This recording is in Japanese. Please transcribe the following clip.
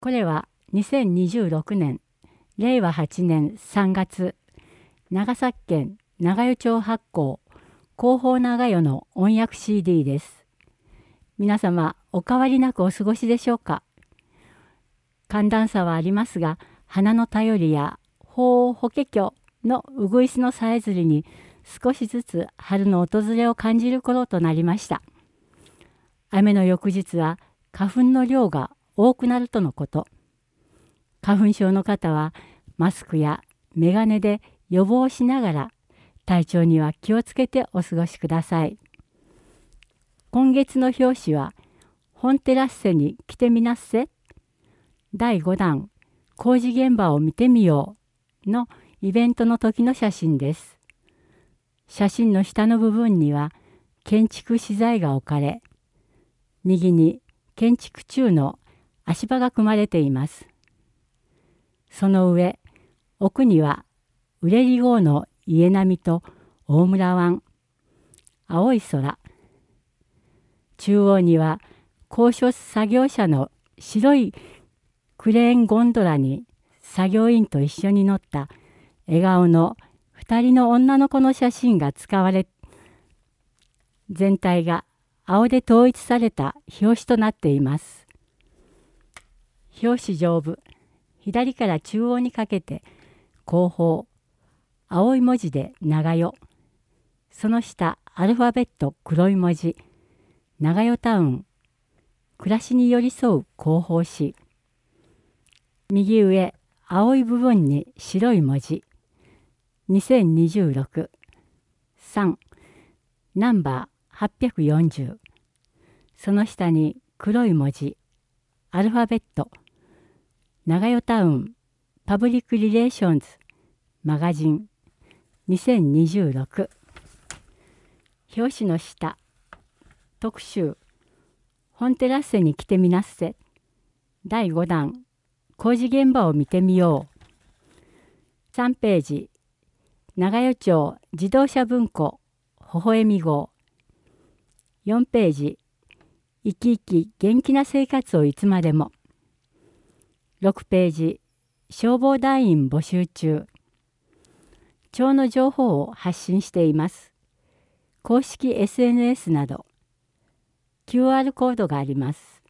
これは2026年、令和8年3月、長崎県長与町発行、広報長与の音訳 CD です。皆様、お変わりなくお過ごしでしょうか。寒暖差はありますが、花の便りや法法華経のうぐいすのさえずりに少しずつ春の訪れを感じる頃となりました。雨の翌日は花粉の量が多くなるとのこと。花粉症の方はマスクや眼鏡で予防しながら体調には気をつけてお過ごしください。今月の表紙は本テラッセに来てみなっせ第5弾工事現場を見てみようのイベントの時の写真です。写真の下の部分には建築資材が置かれ、右に建築中の足場が組まれています。その上、奥にはウレリ号の家並みと大村湾、青い空。中央には高所作業車の白いクレーンゴンドラに作業員と一緒に乗った笑顔の2人の女の子の写真が使われ、全体が青で統一された表紙となっています。表紙上部、左から中央にかけて後方、青い文字で長与、その下アルファベット黒い文字、長与タウン、暮らしに寄り添う広報誌。右上、青い部分に白い文字、2026、3、ナンバー840。その下に黒い文字、アルファベット、長与タウン、パブリックリレーションズ、マガジン、2026。表紙の下、特集、本テラッセに来てみなっせ、第5弾、工事現場を見てみよう。3ページ、長与町自動車文庫、微笑み号。4ページ、生き生き元気な生活をいつまでも。6ページ、消防団員募集中。町の情報を発信しています。公式 SNS など QR コードがあります。